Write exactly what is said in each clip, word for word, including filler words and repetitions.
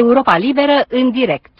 Europa Liberă în direct.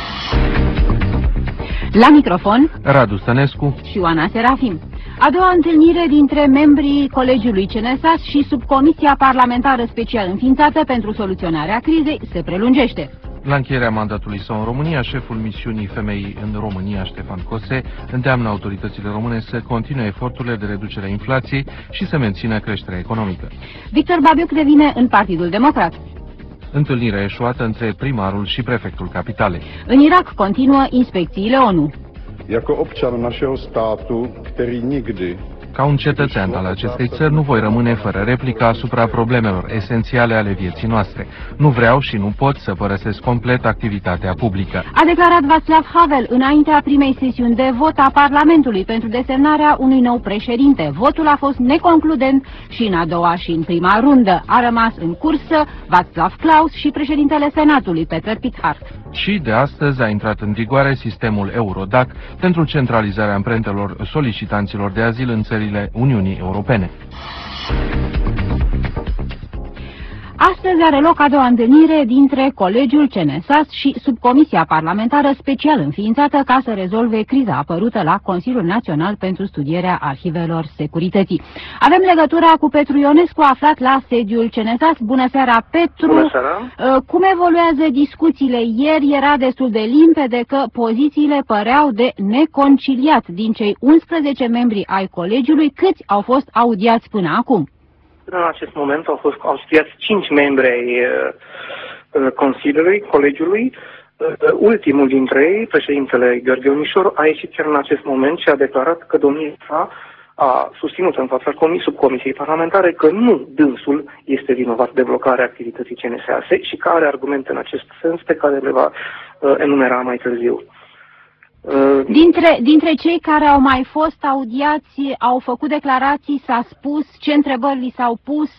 La microfon, Radu Stănescu și Oana Serafim. A doua întâlnire dintre membrii Colegiului C N S A S și Subcomisia Parlamentară Special înființată pentru soluționarea crizei se prelungește. La încheierea mandatului său în România, șeful misiunii Femei în România, Ștefan Cose, îndeamnă autoritățile române să continue eforturile de reducere a inflației și să mențină creșterea economică. Victor Babiuc revine în Partidul Democrat. Întâlnirea eșuată între primarul și prefectul capitalei. În Irak continuă inspecțiile ONU. Jako občan našeho státu, který nikdy Ca un cetățean al acestei țări, nu voi rămâne fără replică asupra problemelor esențiale ale vieții noastre. Nu vreau și nu pot să părăsesc complet activitatea publică. A declarat Václav Havel înaintea primei sesiuni de vot a Parlamentului pentru desemnarea unui nou președinte. Votul a fost neconcludent și în a doua și în prima rundă. A rămas în cursă Václav Klaus și președintele Senatului, Peter Pithart. Și de astăzi a intrat în vigoare sistemul Eurodac pentru centralizarea amprentelor solicitanților de azil în țările Uniunii Europene. Astăzi are loc a doua întâlnire dintre Colegiul C N S A S și Subcomisia Parlamentară Special înființată ca să rezolve criza apărută la Consiliul Național pentru Studierea Arhivelor Securității. Avem legătura cu Petru Ionescu, aflat la sediul C N S A S. Bună seara, Petru! Bună seara! Cum evoluează discuțiile? Ieri era destul de limpede că pozițiile păreau de neconciliat. Din cei unsprezece membri ai Colegiului, câți au fost audiați până acum? În acest moment au fost audiați cinci membri ai uh, Consiliului, Colegiului. Uh, ultimul dintre ei, președintele Gheorghe Unișor, a ieșit chiar în acest moment și a declarat că domnia sa a susținut în fața subcomisiei parlamentare că nu dânsul este vinovat de blocarea activității C N S A S și că are argumente în acest sens pe care le va uh, enumera mai târziu. Dintre, dintre cei care au mai fost audiați, au făcut declarații, s-a spus, ce întrebări li s-au pus?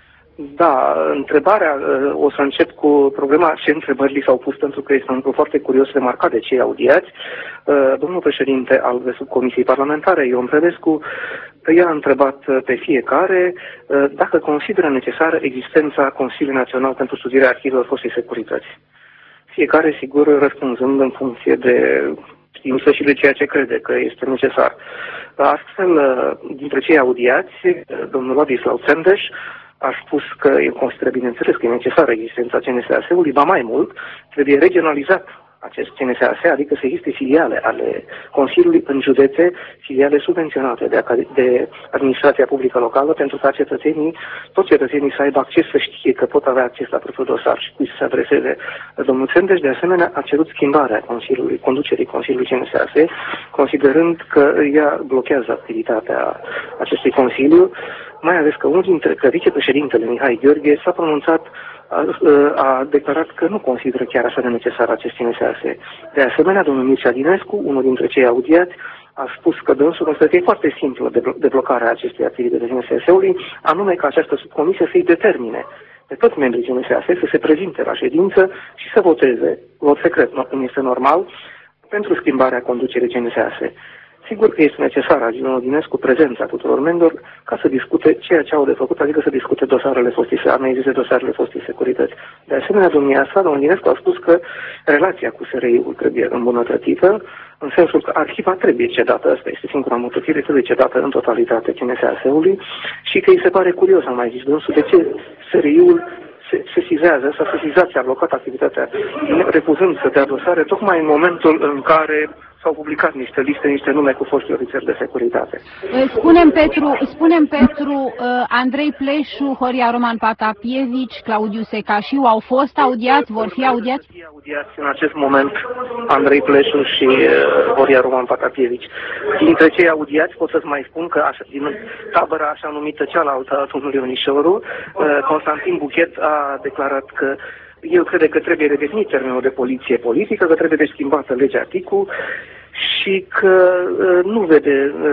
Da, întrebarea, o să încep cu problema ce întrebări li s-au pus, pentru că este un lucru foarte curios remarcat de cei audiați. Domnul președinte al subcomisiei parlamentare, Ion Predescu, i-a întrebat pe fiecare dacă consideră necesară existența Consiliului Național pentru Studierea Arhivelor Fostei Securități. Fiecare, sigur, răspunzând în funcție de știință și de ceea ce crede că este necesar. Astfel, dintre cei audiați, domnul Ladislau Cendeș a spus că el consideră, bineînțeles, că e necesară existența C N S A S-ului, ba mai mult, trebuie regionalizat acest C N S A S, adică să existe filiale ale Consiliului în județe, filiale subvenționate de, de administrația publică locală, pentru ca cetățenii, toți cetățenii să aibă acces, să știe că pot avea acces la propriul dosar și cui să se adreseze. Domnul Cendeș, de asemenea, a cerut schimbarea Consiliului, conducerii Consiliului C N S A S, considerând că ea blochează activitatea acestui Consiliu, mai ales că unul dintre că vicepreședintele Mihai Gheorghe s-a pronunțat, a, a declarat că nu consideră chiar așa de necesar acest C N S A S. De asemenea, domnul Mircea Dinescu, unul dintre cei audiați, a spus că dânsul consideră că e foarte simplă de deblocarea acestei activități C N S A S-ului, anume ca această subcomisie să-i determine pe toți membrii C N S A S să se prezinte la ședință și să voteze, vot secret, cum este normal, pentru schimbarea conducerii C N S A S. Sigur că este necesară, a zis domnul Dinescu, prezența tuturor membrilor ca să discute ceea ce au de făcut, adică să discute dosarele fostei, analizeze dosarele fostei securități. De asemenea, domnia sa, domnul Dinescu, a spus că relația cu S R I-ul trebuie îmbunătățită, în sensul că arhiva trebuie cedată, asta este singura mătățire, trebuie cedată în totalitate C N S A S-ului și că îi se pare curios, am mai zis dânsul, de ce S R I-ul se sesizează, s-a sesizat și a blocat activitatea, refuzând să dea dosare, tocmai în momentul în care s-au publicat niște liste, niște nume cu foști ofițeri de securitate. Spunem Petru, spunem Petru, Andrei Pleșu, Horia Roman Patapievici, Claudiu Secașiu au fost audiați, vor fi audiați? Vor fi audiați în acest moment Andrei Pleșu și Horia Roman Patapievici. Dintre cei audiați pot să-ți mai spun că așa, din tabăra așa numită cealaltă a domnului Unișoru, Constantin Buchet a declarat că eu cred că trebuie redefinit termenul de poliție politică, că trebuie de schimbată legea Ticu și că uh, nu vede uh,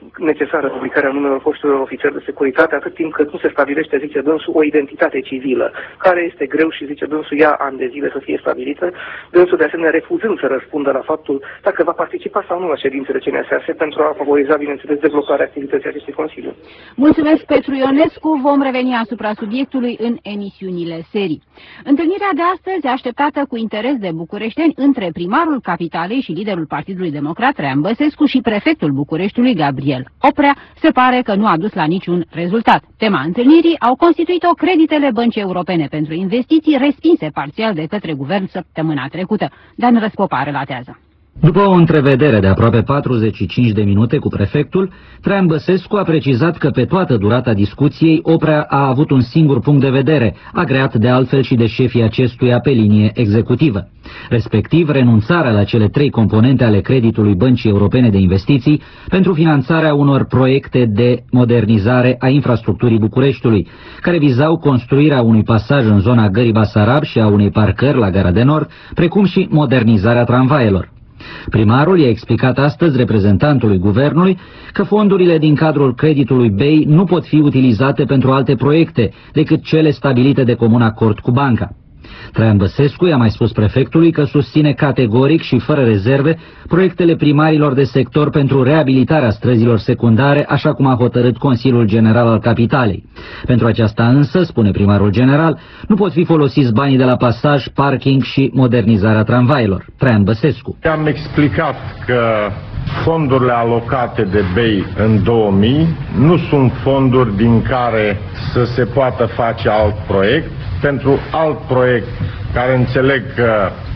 necesară publicarea numelor foștilor ofițeri de securitate, atât timp cât nu se stabilește, zice dânsul, o identitate civilă, care este greu și, zice dânsul, ia ani de zile să fie stabilită, dânsul de asemenea refuzând să răspundă la faptul dacă va participa sau nu la ședințele C N S A S pentru a favoriza, bineînțeles, deblocarea activității acestui Consiliu. Mulțumesc, Petru Ionescu. Vom reveni asupra subiectului în emisiunile serii. Întâlnirea de astăzi, așteptată cu interes de bucureșteni între primarul Capitalei și liderul Partidului Democrat, Traian Băsescu, și prefectul Bucureștiului, Gabriel Oprea, se pare că nu a dus la niciun rezultat. Tema întâlnirii au constituit-o creditele Băncii Europene pentru Investiții, respinse parțial de către guvern săptămâna trecută. Dan Răspopa relatează. După o întrevedere de aproape patruzeci și cinci de minute cu prefectul, Traian Băsescu a precizat că pe toată durata discuției Oprea a avut un singur punct de vedere, agreat de altfel și de șefii acestuia pe linie executivă, respectiv renunțarea la cele trei componente ale creditului Băncii Europene de Investiții pentru finanțarea unor proiecte de modernizare a infrastructurii Bucureștiului, care vizau construirea unui pasaj în zona Gării Basarab și a unei parcări la Gara de Nord, precum și modernizarea tramvaielor. Primarul i-a explicat astăzi reprezentantului guvernului că fondurile din cadrul creditului B E I nu pot fi utilizate pentru alte proiecte decât cele stabilite de comun acord cu banca. Traian Băsescu i-a mai spus prefectului că susține categoric și fără rezerve proiectele primarilor de sector pentru reabilitarea străzilor secundare, așa cum a hotărât Consiliul General al Capitalei. Pentru aceasta însă, spune primarul general, nu pot fi folosiți banii de la pasaj, parking și modernizarea tramvailor. Traian Băsescu. Am explicat că fondurile alocate de B E I în două mii nu sunt fonduri din care să se poată face alt proiect. Pentru alt proiect care înțeleg că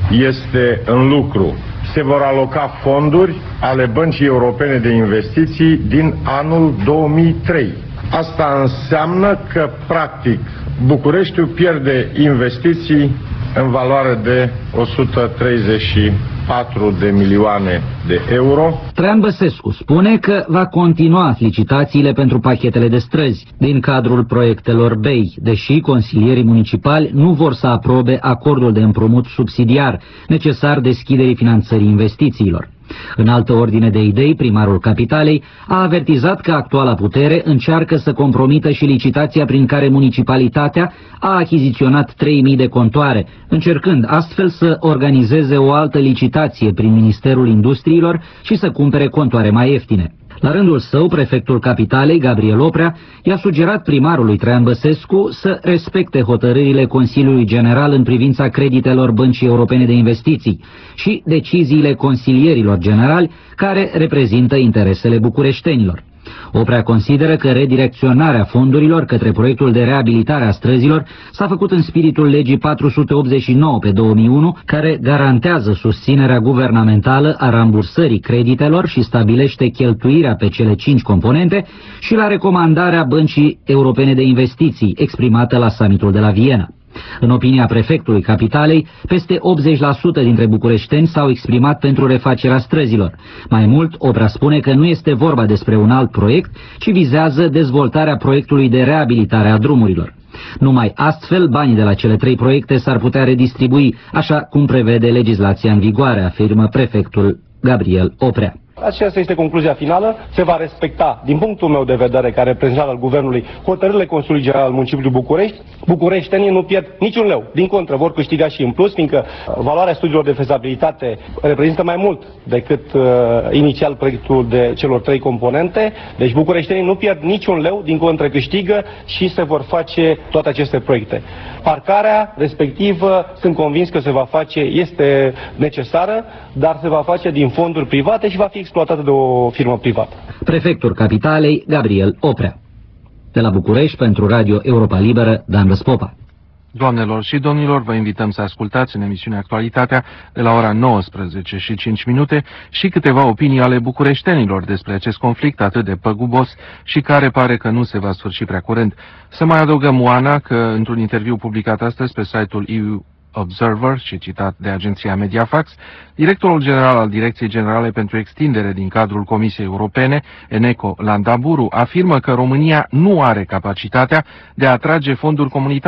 este în lucru, se vor aloca fonduri ale Băncii Europene de Investiții din anul două mii trei. Asta înseamnă că, practic, Bucureștiul pierde investiții în valoare de o sută treizeci și patru de milioane de euro. Traian Băsescu spune că va continua licitațiile pentru pachetele de străzi din cadrul proiectelor B E I, deși consilierii municipali nu vor să aprobe acordul de împrumut subsidiar necesar deschiderii finanțării investițiilor. În altă ordine de idei, primarul Capitalei a avertizat că actuala putere încearcă să compromită și licitația prin care municipalitatea a achiziționat trei mii de contoare, încercând astfel să organizeze o altă licitație prin Ministerul Industriilor și să cumpere contoare mai ieftine. La rândul său, prefectul Capitalei, Gabriel Oprea, i-a sugerat primarului Traian Băsescu să respecte hotărârile Consiliului General în privința creditelor Băncii Europene de Investiții și deciziile consilierilor generali care reprezintă interesele bucureștenilor. Oprea consideră că redirecționarea fondurilor către proiectul de reabilitare a străzilor s-a făcut în spiritul legii patru sute optzeci și nouă pe două mii unu, care garantează susținerea guvernamentală a rambursării creditelor și stabilește cheltuirea pe cele cinci componente, și la recomandarea Băncii Europene de Investiții exprimată la summitul de la Viena. În opinia prefectului Capitalei, peste optzeci la sută dintre bucureșteni s-au exprimat pentru refacerea străzilor. Mai mult, Oprea spune că nu este vorba despre un alt proiect, ci vizează dezvoltarea proiectului de reabilitare a drumurilor. Numai astfel, banii de la cele trei proiecte s-ar putea redistribui, așa cum prevede legislația în vigoare, afirmă prefectul Gabriel Oprea. Aceasta este concluzia finală. Se va respecta, din punctul meu de vedere, ca reprezentant al Guvernului, hotărârile Consiliului General al Municipiului București. Bucureștenii nu pierd niciun leu. Din contră, vor câștiga și în plus, fiindcă valoarea studiilor de fezabilitate reprezintă mai mult decât uh, inițial proiectul de celor trei componente. Deci bucureștenii nu pierd niciun leu, din contră câștigă și se vor face toate aceste proiecte. Parcarea respectivă, sunt convins că se va face, este necesară, dar se va face din fonduri private și va fi exploatată de o firmă privată. Prefectul Capitalei, Gabriel Oprea. De la București, pentru Radio Europa Liberă, Dan Răspopa. Doamnelor și domnilor, vă invităm să ascultați în emisiunea Actualitatea de la ora nouăsprezece și cinci minute și câteva opinii ale bucureștenilor despre acest conflict atât de păgubos și care pare că nu se va sfârși prea curând. Să mai adăugăm, Oana, că într-un interviu publicat astăzi pe site-ul E U Observer și citat de agenția Mediafax, directorul general al Direcției Generale pentru Extindere din cadrul Comisiei Europene, Eneco Landaburu, afirmă că România nu are capacitatea de a atrage fonduri comunitare,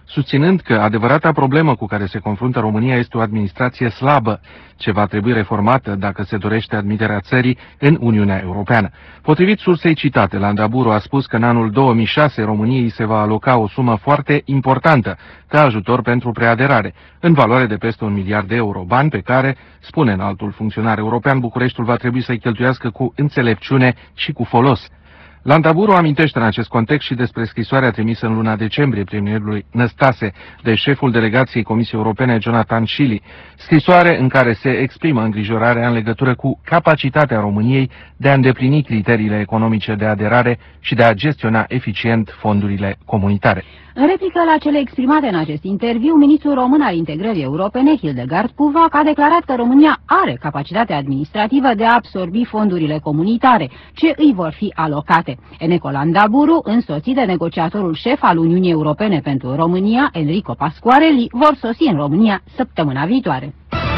susținând că adevărata problemă cu care se confruntă România este o administrație slabă, ce va trebui reformată dacă se dorește admiterea țării în Uniunea Europeană. Potrivit sursei citate, Landaburu a spus că în anul două mii șase României se va aloca o sumă foarte importantă ca ajutor pentru preaderare, în valoare de peste un miliard de euro, bani pe care, spune înaltul funcționar european, Bucureștiul va trebui să-i cheltuiască cu înțelepciune și cu folos. Landaburu amintește în acest context și despre scrisoarea trimisă în luna decembrie premierului Năstase de șeful delegației Comisiei Europene Jonathan Schily, scrisoare în care se exprimă îngrijorarea în legătură cu capacitatea României de a îndeplini criteriile economice de aderare și de a gestiona eficient fondurile comunitare. În replică la cele exprimate în acest interviu, ministrul român al integrării europene, Hildegard Puvac, a declarat că România are capacitatea administrativă de a absorbi fondurile comunitare, ce îi vor fi alocate. Eneco Landaburu, însoțit de negociatorul șef al Uniunii Europene pentru România, Enrico Pasquarelli, vor sosi în România săptămâna viitoare.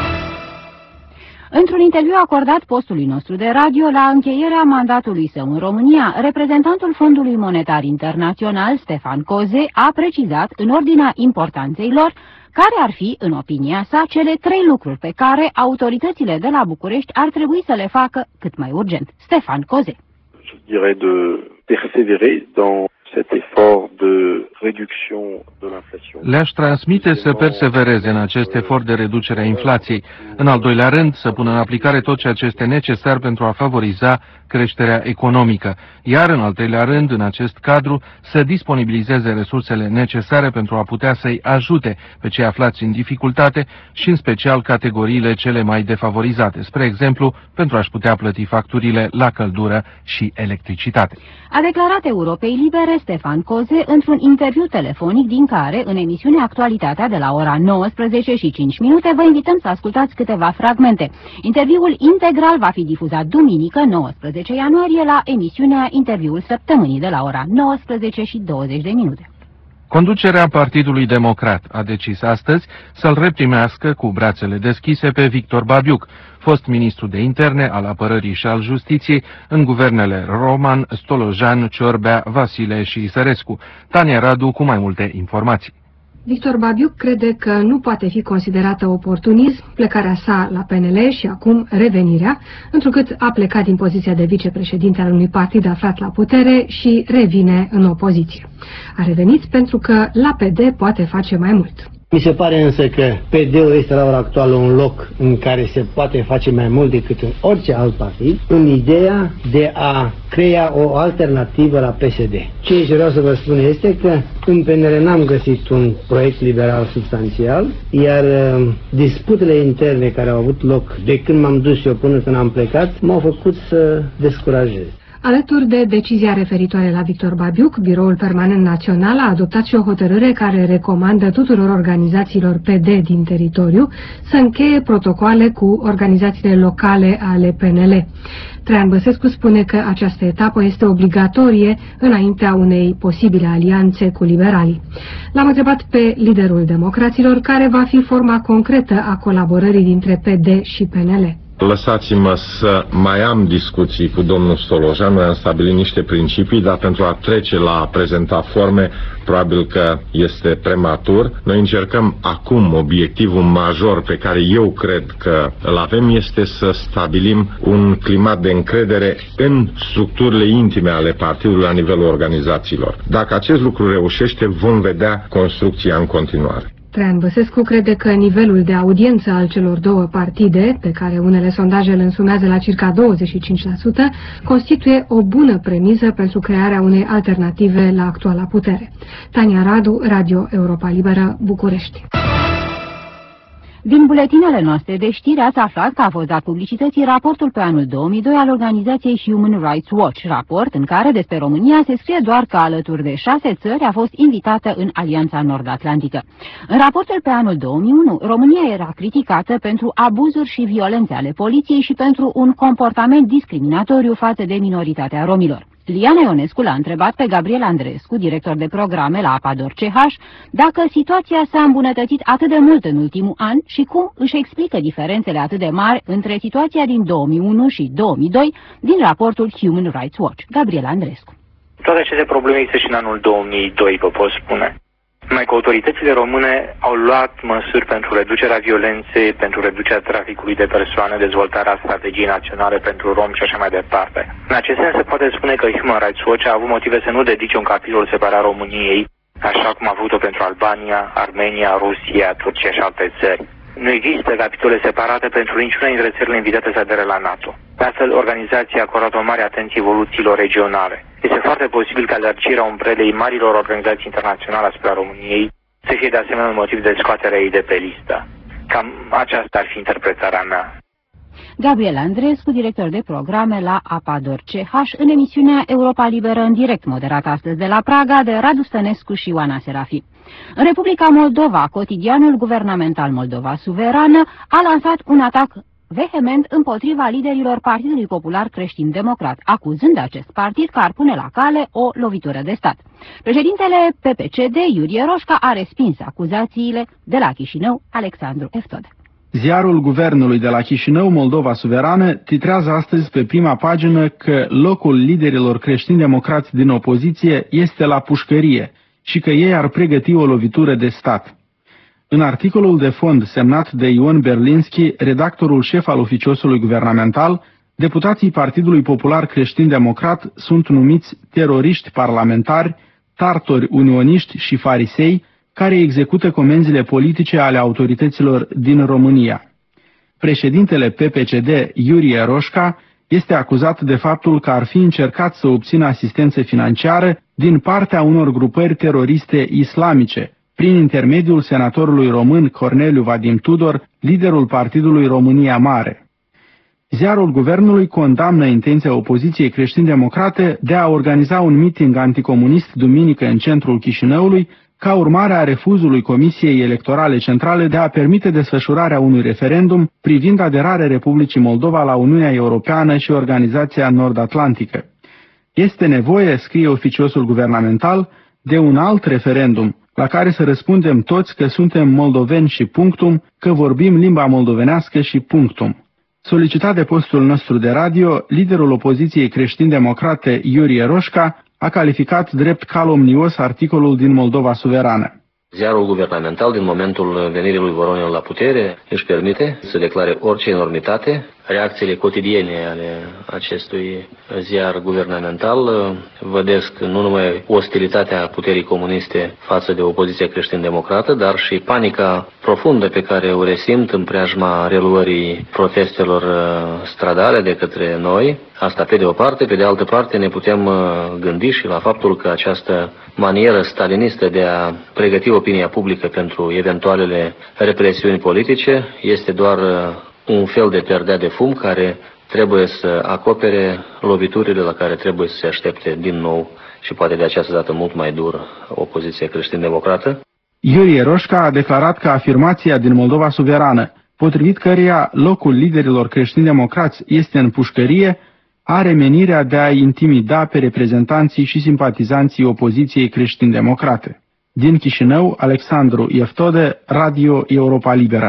Într-un interviu acordat postului nostru de radio la încheierea mandatului său în România, reprezentantul Fondului Monetar Internațional, Stefan Coze, a precizat, în ordinea importanței lor, care ar fi, în opinia sa, cele trei lucruri pe care autoritățile de la București ar trebui să le facă cât mai urgent. Stefan Coze. Je dirais de persévérer dans cet effort de réduction de l'inflation. Le-aș transmite să persevereze în acest efort de reducere a inflației. În al doilea rând, să pună în aplicare tot ceea ce este necesar pentru a favoriza creșterea economică. Iar în al treilea rând, în acest cadru, să disponibilizeze resursele necesare pentru a putea să-i ajute pe cei aflați în dificultate și în special categoriile cele mai defavorizate, spre exemplu, pentru a-și putea plăti facturile la căldură și electricitate. A declarat Europei Libere Stefan Coze într-un interviu telefonic din care, în emisiunea Actualitatea de la ora nouăsprezece și cinci minute, vă invităm să ascultați câteva fragmente. Interviul integral va fi difuzat duminică, nouăsprezece ianuarie, la emisiunea Interviul Săptămânii de la ora nouăsprezece și douăzeci de minute. Conducerea Partidului Democrat a decis astăzi să-l reprimească cu brațele deschise pe Victor Babiuc, fost ministru de interne, al apărării și al justiției în guvernele Roman, Stolojan, Ciorbea, Vasile și Isărescu. Tania Radu cu mai multe informații. Victor Babiuc crede că nu poate fi considerată oportunism plecarea sa la P N L și acum revenirea, întrucât a plecat din poziția de vicepreședinte al unui partid aflat la putere și revine în opoziție. A revenit pentru că la P D poate face mai mult. Mi se pare însă că P D-ul este la ora actuală un loc în care se poate face mai mult decât în orice alt partid, în ideea de a crea o alternativă la P S D. Ce vreau să vă spun este că în P N L n-am găsit un proiect liberal substanțial, iar uh, disputele interne care au avut loc de când m-am dus eu până când am plecat m-au făcut să descurajez. Alături de decizia referitoare la Victor Babiuc, Biroul Permanent Național a adoptat și o hotărâre care recomandă tuturor organizațiilor P D din teritoriu să încheie protocoale cu organizațiile locale ale P N L. Traian Băsescu spune că această etapă este obligatorie înaintea unei posibile alianțe cu liberalii. L-am întrebat pe liderul democraților care va fi forma concretă a colaborării dintre P D și P N L. Lăsați-mă să mai am discuții cu domnul Stolojan. Noi am stabilit niște principii, dar pentru a trece la a prezenta forme, probabil că este prematur. Noi încercăm acum obiectivul major pe care eu cred că îl avem este să stabilim un climat de încredere în structurile intime ale partidului la nivelul organizațiilor. Dacă acest lucru reușește, vom vedea construcția în continuare. Traian Băsescu crede că nivelul de audiență al celor două partide, pe care unele sondaje îl însumează la circa douăzeci și cinci la sută, constituie o bună premiză pentru crearea unei alternative la actuala putere. Tania Radu, Radio Europa Liberă, București. Din buletinele noastre de știri ați aflat că a fost dat publicității raportul pe anul două mii doi al organizației Human Rights Watch, raport în care despre România se scrie doar că alături de șase țări a fost invitată în Alianța Nord-Atlantică. În raportul pe anul două mii unu, România era criticată pentru abuzuri și violențe ale poliției și pentru un comportament discriminatoriu față de minoritatea romilor. Liana Ionescu l-a întrebat pe Gabriel Andreescu, director de programe la Apador C H, dacă situația s-a îmbunătățit atât de mult în ultimul an și cum își explică diferențele atât de mari între situația din două mii unu și două mii doi din raportul Human Rights Watch. Gabriel Andreescu. Toate aceste probleme există și în anul două mii doi, vă pot spune. Numai că autoritățile române au luat măsuri pentru reducerea violenței, pentru reducerea traficului de persoane, dezvoltarea strategiei naționale pentru romi și așa mai departe. În acest sens se poate spune că Human Rights Watch a avut motive să nu dedice un capitol separat României, așa cum a făcut-o pentru Albania, Armenia, Rusia, Turcia și alte țări. Nu există capitole separate pentru niciuna dintre țările invitate să adere la NATO. De astfel, organizația a acordat o mare atenție evoluțiilor regionale. Este foarte posibil ca lărgirea umbrelei marilor organizații internaționale asupra României să fie de asemenea un motiv de scoatere a ei de pe listă. Cam aceasta ar fi interpretarea mea. Gabriel Andreescu, director de programe la Apador C H, în emisiunea Europa Liberă în direct, moderată astăzi de la Praga de Radu Stănescu și Ioana Serafi. În Republica Moldova, cotidianul guvernamental Moldova Suverană a lansat un atac vehement împotriva liderilor Partidului Popular Creștin-Democrat, acuzând acest partid că ar pune la cale o lovitură de stat. Președintele P P C D, Iurie Roșca, a respins acuzațiile de la Chișinău, Alexandru Eftode. Ziarul guvernului de la Chișinău, Moldova Suverană, titrează astăzi pe prima pagină că locul liderilor creștini-democrați din opoziție este la pușcărie și că ei ar pregăti o lovitură de stat. În articolul de fond semnat de Ion Berlinski, redactorul șef al oficiosului guvernamental, deputații Partidului Popular Creștin-Democrat sunt numiți teroriști parlamentari, tartori unioniști și farisei, care execută comenzile politice ale autorităților din România. Președintele P P C D, Iurie Roșca, este acuzat de faptul că ar fi încercat să obțină asistență financiară din partea unor grupări teroriste islamice, prin intermediul senatorului român Corneliu Vadim Tudor, liderul Partidului România Mare. Ziarul guvernului condamnă intenția opoziției creștin-democrate de a organiza un miting anticomunist duminică în centrul Chișinăului, ca urmare a refuzului Comisiei Electorale Centrale de a permite desfășurarea unui referendum privind aderarea Republicii Moldova la Uniunea Europeană și Organizația Nord-Atlantică. Este nevoie, scrie oficiosul guvernamental, de un alt referendum, la care să răspundem toți că suntem moldoveni și punctum, că vorbim limba moldovenească și punctum. Solicitat de postul nostru de radio, liderul opoziției creștin-democrate Iurie Roșca a calificat drept calomnios articolul din Moldova Suverană. Ziarul guvernamental, din momentul venirii lui Voronin la putere, își permite să declare orice enormitate. Reacțiile cotidiene ale acestui ziar guvernamental vădesc nu numai ostilitatea puterii comuniste față de opoziția creștin-democrată, dar și panica profundă pe care o resimt în preajma reluării protestelor stradale de către noi. Asta pe de o parte, pe de altă parte ne putem gândi și la faptul că această manieră stalinistă de a pregăti opinia publică pentru eventualele represiuni politice este doar un fel de perdea de fum care trebuie să acopere loviturile la care trebuie să se aștepte din nou și poate de această dată mult mai dur opoziția creștin-democrată. Iurie Roșca a declarat că afirmația din Moldova Suverană, potrivit căreia locul liderilor creștin-democrați este în pușcărie, are menirea de a intimida pe reprezentanții și simpatizanții opoziției creștin-democrate. Din Chișinău, Alexandru Eftode, Radio Europa Liberă.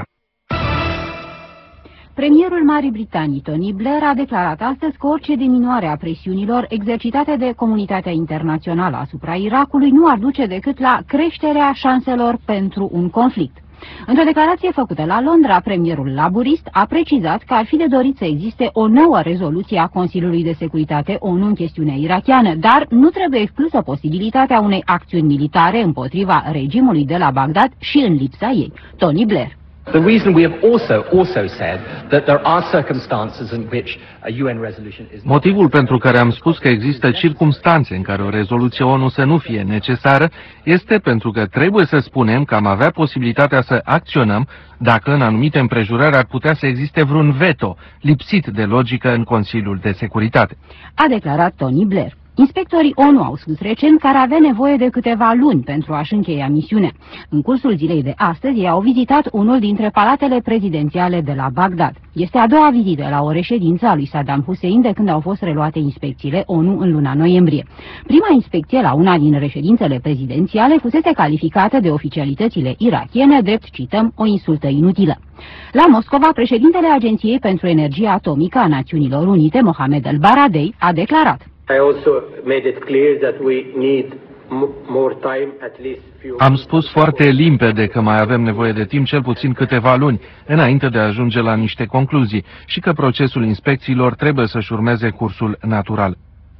Premierul Marii Britanii, Tony Blair, a declarat astăzi că orice diminuare a presiunilor exercitate de comunitatea internațională asupra Irakului nu ar duce decât la creșterea șanselor pentru un conflict. Într-o declarație făcută la Londra, premierul laburist a precizat că ar fi de dorit să existe o nouă rezoluție a Consiliului de Securitate ONU în chestiunea irakiană, dar nu trebuie exclusă posibilitatea unei acțiuni militare împotriva regimului de la Bagdad și în lipsa ei. Tony Blair. The reason we have also also said that there are circumstances in which a U N resolution is Motivul pentru care am spus că există circumstanțe în care o rezoluție ONU să nu fie necesară este pentru că trebuie să spunem că am avea posibilitatea să acționăm dacă în anumite împrejurări ar putea să existe vreun veto lipsit de logică în Consiliul de Securitate. A declarat Tony Blair. Inspectorii ONU au spus recent că ar avea nevoie de câteva luni pentru a-și încheia misiunea. În cursul zilei de astăzi, ei au vizitat unul dintre palatele prezidențiale de la Bagdad. Este a doua vizită la o reședință a lui Saddam Hussein de când au fost reluate inspecțiile ONU în luna noiembrie. Prima inspecție la una din reședințele prezidențiale fusese calificată de oficialitățile irakiene drept, cităm, o insultă inutilă. La Moscova, președintele Agenției pentru Energie Atomică a Națiunilor Unite, Mohamed El Baradei, a declarat: I also made it clear that we need Am spus foarte limpede că mai avem nevoie de timp, cel puțin câteva luni, înainte de a ajunge la niște concluzii și că procesul inspecțiilor trebuie să-și urmeze cursul natural.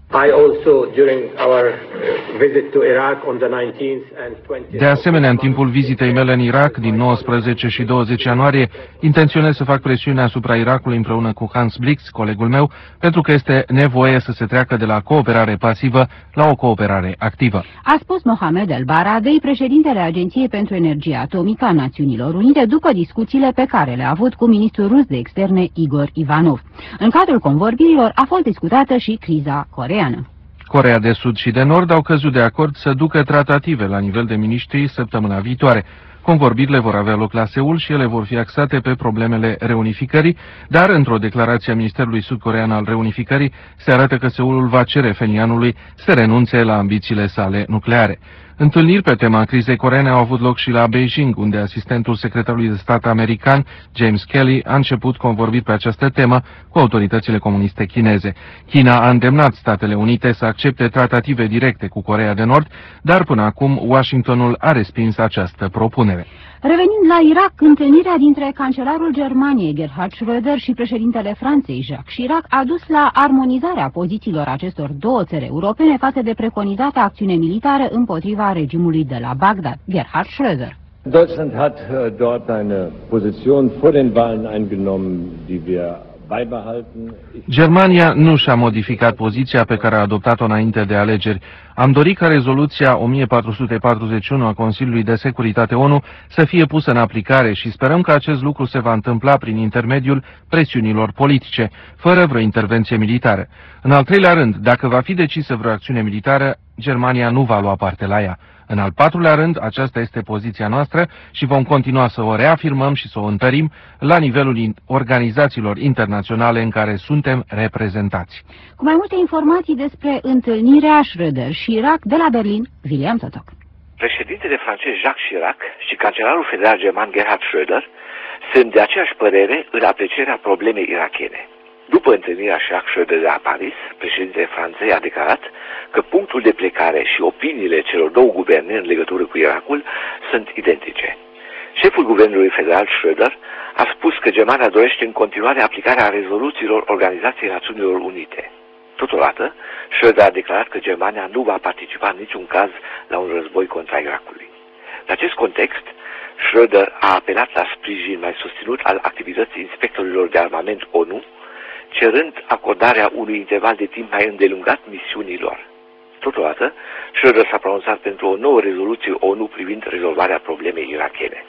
De asemenea, în timpul vizitei mele în Irak, din nouăsprezece și douăzeci ianuarie, intenționez să fac presiune asupra Irakului împreună cu Hans Blix, colegul meu, pentru că este nevoie să se treacă de la cooperare pasivă la o cooperare activă. A spus Mohamed El Baradei, președintele Agenției pentru Energie Atomică a Națiunilor Unite, după discuțiile pe care le-a avut cu ministrul rus de externe Igor Ivanov. În cadrul convorbirilor a fost discutată și criza coreeană. Coreea de Sud și de Nord au căzut de acord să ducă tratative la nivel de miniștri săptămâna viitoare. Convorbirile vor avea loc la Seul și ele vor fi axate pe problemele reunificării, dar într-o declarație a Ministerului Sud-Corean al Reunificării se arată că Seulul va cere Phenianului să renunțe la ambițiile sale nucleare. Întâlniri pe tema crizei coreene au avut loc și la Beijing, unde asistentul secretarului de stat american, James Kelly, a început convorbiri pe această temă cu autoritățile comuniste chineze. China a îndemnat Statele Unite să accepte tratative directe cu Coreea de Nord, dar până acum Washingtonul a respins această propunere. Revenind la Irak, întâlnirea dintre cancelarul Germaniei Gerhard Schröder și președintele Franței Jacques Chirac a dus la armonizarea pozițiilor acestor două țări europene față de preconizata acțiune militară împotriva regimului de la Bagdad. Gerhard Schröder. Deutschland hat uh, dort eine Position vor den Wahlen eingenommen, die wir beibehalten. Germania nu și-a modificat poziția pe care a adoptat-o înainte de alegeri. Am dorit ca rezoluția o mie patru sute patruzeci și unu a Consiliului de Securitate ONU să fie pusă în aplicare și sperăm că acest lucru se va întâmpla prin intermediul presiunilor politice, fără vreo intervenție militară. În al treilea rând, dacă va fi decisă vreo acțiune militară, Germania nu va lua parte la ea. În al patrulea rând, aceasta este poziția noastră și vom continua să o reafirmăm și să o întărim la nivelul organizațiilor internaționale în care suntem reprezentați. Cu mai multe informații despre întâlnirea Schröder și Irak de la Berlin, William Totok. Președintele francez Jacques Chirac și cancelarul federal german Gerhard Schröder sunt de aceeași părere în aprecierea problemei irachene. După întâlnirea Chirac-Schröder de la Paris, președintele Franței a declarat că punctul de plecare și opiniile celor două guverne în legătură cu Irakul sunt identice. Șeful guvernului federal Schröder a spus că Germania dorește în continuare aplicarea rezoluțiilor Organizației Națiunilor Unite. Totodată, Schröder a declarat că Germania nu va participa în niciun caz la un război contra Irakului. În acest context, Schröder a apelat la sprijin mai susținut al activității inspectorilor de armament ONU, cerând acordarea unui interval de timp mai îndelungat misiunilor. Totodată, Schröder s-a pronunțat pentru o nouă rezoluție ONU privind rezolvarea problemei irachene.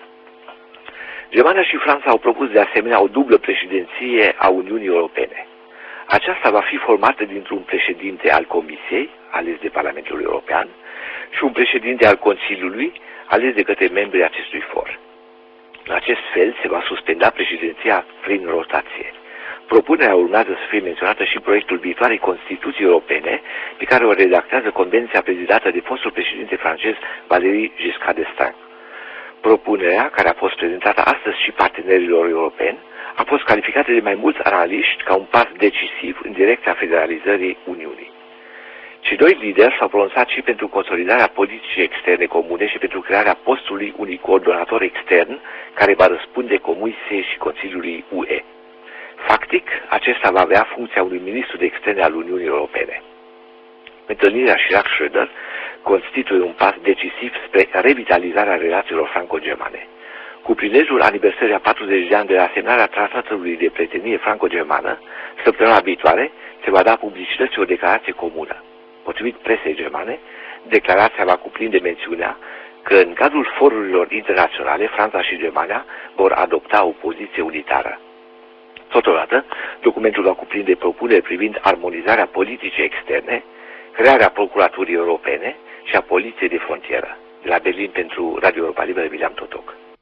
Germania și Franța au propus de asemenea o dublă președinție a Uniunii Europene. Aceasta va fi formată dintr-un președinte al Comisiei, ales de Parlamentul European, și un președinte al Consiliului, ales de către membrii acestui for. În acest fel se va suspenda președinția prin rotație. Propunerea urmează să fie menționată și proiectul viitoarei Constituții Europene, pe care o redactează Convenția prezidată de fostul președinte francez Valéry Giscard d'Estaing. Propunerea, care a fost prezentată astăzi și partenerilor europeni, a fost calificată de mai mulți analiști ca un pas decisiv în direcția federalizării Uniunii. Cei doi lideri s-au pronunțat și pentru consolidarea politicii externe comune și pentru crearea postului unui coordonator extern care va răspunde Comisiei și Consiliului U E. Factic, acesta va avea funcția unui ministru de externe al Uniunii Europene. Întâlnirea Chirac-Schröder constituie un pas decisiv spre revitalizarea relațiilor franco-germane. Cu prilejul aniversării a patruzeci de ani de la semnarea tratatului de prietenie franco-germană, săptămâna viitoare se va da publicității o declarație comună. Potrivit presei germane, declarația va cuprinde mențiunea că în cadrul forurilor internaționale, Franța și Germania vor adopta o poziție unitară. Totodată, documentul va cuprinde propuneri privind armonizarea politicii externe, crearea Procuraturii Europene și a Poliției de Frontieră. De la Berlin pentru Radio Europa Liberă, William Totok.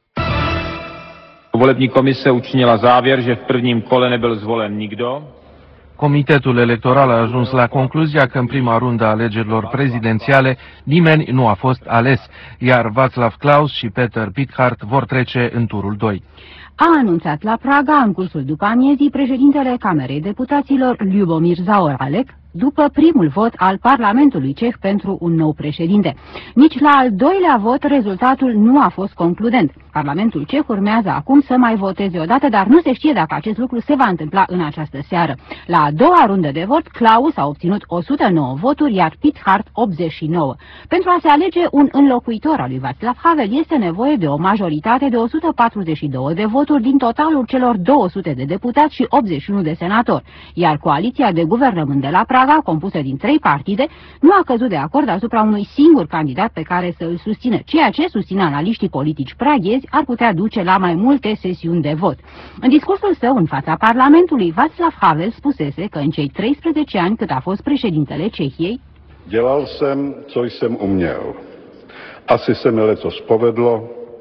Volební komise učinila závěr, že v prvním kole nebyl zvolen nikdo. Comitetul electoral a ajuns la concluzia că în prima rundă a alegerilor prezidențiale nimeni nu a fost ales, iar Václav Klaus și Peter Pithart vor trece în turul doi. A anunțat la Praga, în cursul după amiezii, președintele Camerei Deputaților, Ljubomir Zaoralek, după primul vot al Parlamentului ceh pentru un nou președinte. Nici la al doilea vot rezultatul nu a fost concludent. Parlamentul ceh urmează acum să mai voteze odată, dar nu se știe dacă acest lucru se va întâmpla în această seară. La a doua rundă de vot, Klaus a obținut o sută nouă voturi, iar Pithart optzeci și nouă. Pentru a se alege un înlocuitor al lui Václav Havel este nevoie de o majoritate de o sută patruzeci și două de voturi din totalul celor două sute de deputați și optzeci și unu de senatori, iar coaliția de guvernământ de la Praga, compusă din trei partide, nu a căzut de acord asupra unui singur candidat pe care să îl susțină, ceea ce, susțin analiștii politici praghezi, ar putea duce la mai multe sesiuni de vot. În discursul său în fața Parlamentului, Václav Havel spusese că în cei treisprezece ani cât a fost președintele Cehiei, dělal jsem, co jsem uměl. Asi se mi lecos povedlo.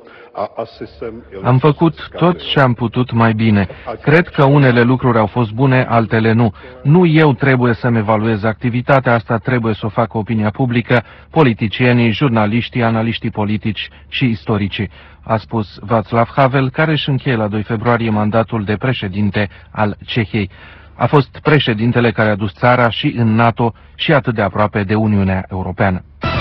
Am făcut tot ce am putut mai bine. Cred că unele lucruri au fost bune, altele nu. Nu eu trebuie să-mi evaluez activitatea, asta trebuie să o facă opinia publică, politicienii, jurnaliștii, analiștii politici și istoricii, a spus Václav Havel, care își încheie la doi februarie mandatul de președinte al Cehiei. A fost președintele care a dus țara și în NATO și atât de aproape de Uniunea Europeană.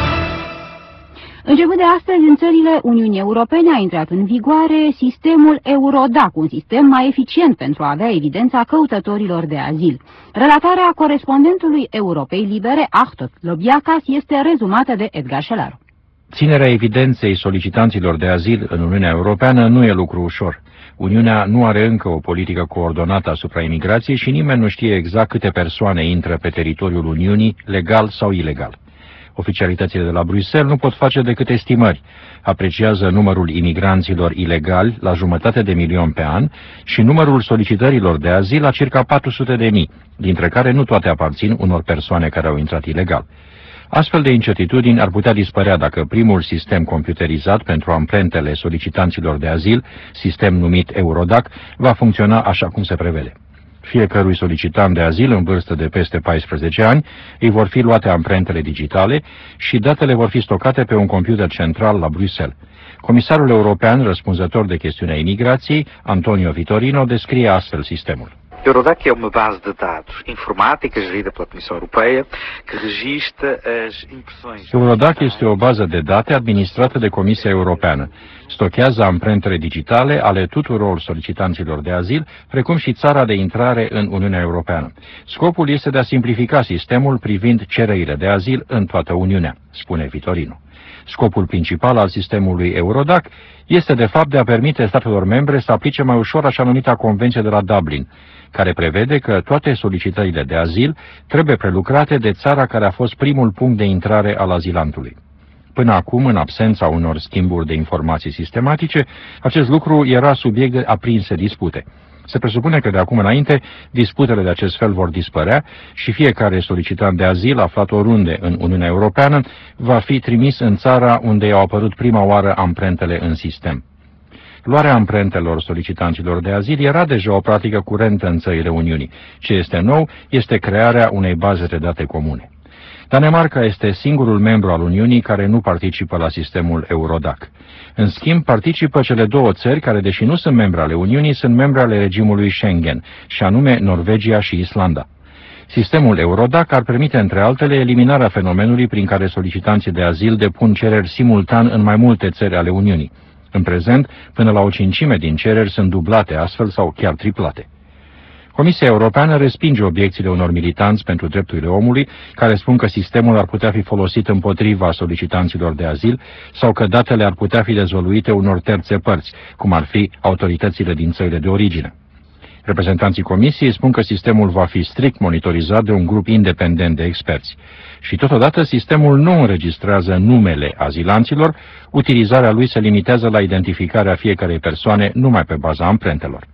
Începând de astăzi, în țările Uniunii Europene a intrat în vigoare sistemul Eurodac, un sistem mai eficient pentru a avea evidența căutătorilor de azil. Relatarea corespondentului Europei Libere, Ahtot Lobiacas, este rezumată de Edgar Șelaru. Ținerea evidenței solicitanților de azil în Uniunea Europeană nu e lucru ușor. Uniunea nu are încă o politică coordonată asupra imigrației și nimeni nu știe exact câte persoane intră pe teritoriul Uniunii, legal sau ilegal. Oficialitățile de la Bruxelles nu pot face decât estimări. Apreciază numărul imigranților ilegali la jumătate de milion pe an și numărul solicitărilor de azil la circa patru sute de mii, dintre care nu toate aparțin unor persoane care au intrat ilegal. Astfel de incertitudini ar putea dispărea dacă primul sistem computerizat pentru amprentele solicitanților de azil, sistem numit Eurodac, va funcționa așa cum se prevede. Fiecărui solicitant de azil în vârstă de peste paisprezece ani îi vor fi luate amprentele digitale și datele vor fi stocate pe un computer central la Bruxelles. Comisarul european răspunzător de chestiunea imigrației, Antonio Vitorino, descrie astfel sistemul. Eurodac é uma base de dados informática gerida pela Comissão Europeia que registra as impressões. Eurodac este o bază de date administrată de Comisia Europeană. Stochează amprentele digitale ale tuturor solicitanților de azil, precum și țara de intrare în Uniunea Europeană. Scopul este de a simplifica sistemul privind cererile de azil în toată Uniunea, spune Vitorino. Scopul principal al sistemului Eurodac este de fapt de a permite statelor membre să aplice mai ușor așa numita Convenție de la Dublin, care prevede că toate solicitările de azil trebuie prelucrate de țara care a fost primul punct de intrare al azilantului. Până acum, în absența unor schimburi de informații sistematice, acest lucru era subiect de aprinse dispute. Se presupune că de acum înainte disputele de acest fel vor dispărea și fiecare solicitant de azil aflat oriunde în Uniunea Europeană va fi trimis în țara unde i-au apărut prima oară amprentele în sistem. Luarea amprentelor solicitanților de azil era deja o practică curentă în țările Uniunii. Ce este nou este crearea unei baze de date comune. Danemarca este singurul membru al Uniunii care nu participă la sistemul Eurodac. În schimb, participă cele două țări care, deși nu sunt membre ale Uniunii, sunt membre ale regimului Schengen, și anume Norvegia și Islanda. Sistemul Eurodac ar permite, între altele, eliminarea fenomenului prin care solicitanții de azil depun cereri simultan în mai multe țări ale Uniunii. În prezent, până la o cincime din cereri sunt dublate astfel sau chiar triplate. Comisia Europeană respinge obiecțiile unor militanți pentru drepturile omului care spun că sistemul ar putea fi folosit împotriva solicitanților de azil sau că datele ar putea fi dezvăluite unor terțe părți, cum ar fi autoritățile din țările de origine. Reprezentanții Comisiei spun că sistemul va fi strict monitorizat de un grup independent de experți. Și totodată sistemul nu înregistrează numele azilanților, utilizarea lui se limitează la identificarea fiecarei persoane numai pe baza amprentelor.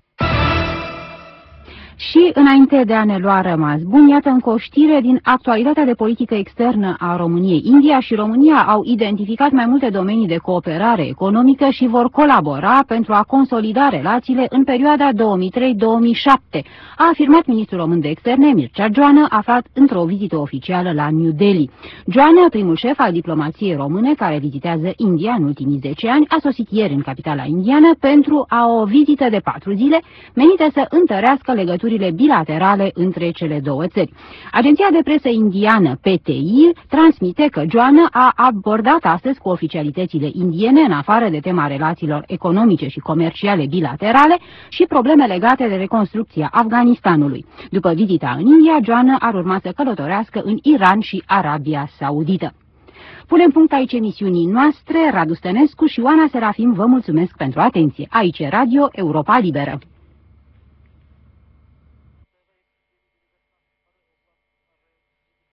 Și, înainte de a ne lua rămas bun, iată încă o știre din actualitatea de politică externă a României. India și România au identificat mai multe domenii de cooperare economică și vor colabora pentru a consolida relațiile în perioada două mii trei două mii șapte, a afirmat ministrul român de externe, Mircea Joană, aflat într-o vizită oficială la New Delhi. Joană, primul șef al diplomației române care vizitează India în ultimii zece ani, a sosit ieri în capitala indiană pentru a o vizită de patru zile menită să întărească legăturile legăturile bilaterale între cele două țări. Agenția de presă indiană P T I transmite că Joană a abordat astăzi cu oficialitățile indiene, în afară de tema relațiilor economice și comerciale bilaterale, și probleme legate de reconstrucția Afganistanului. După vizita în India, Joană ar urma să călătorească în Iran și Arabia Saudită. Punem punct aici emisiunii noastre. Radu Stănescu și Oana Serafim vă mulțumesc pentru atenție. Aici Radio Europa Liberă.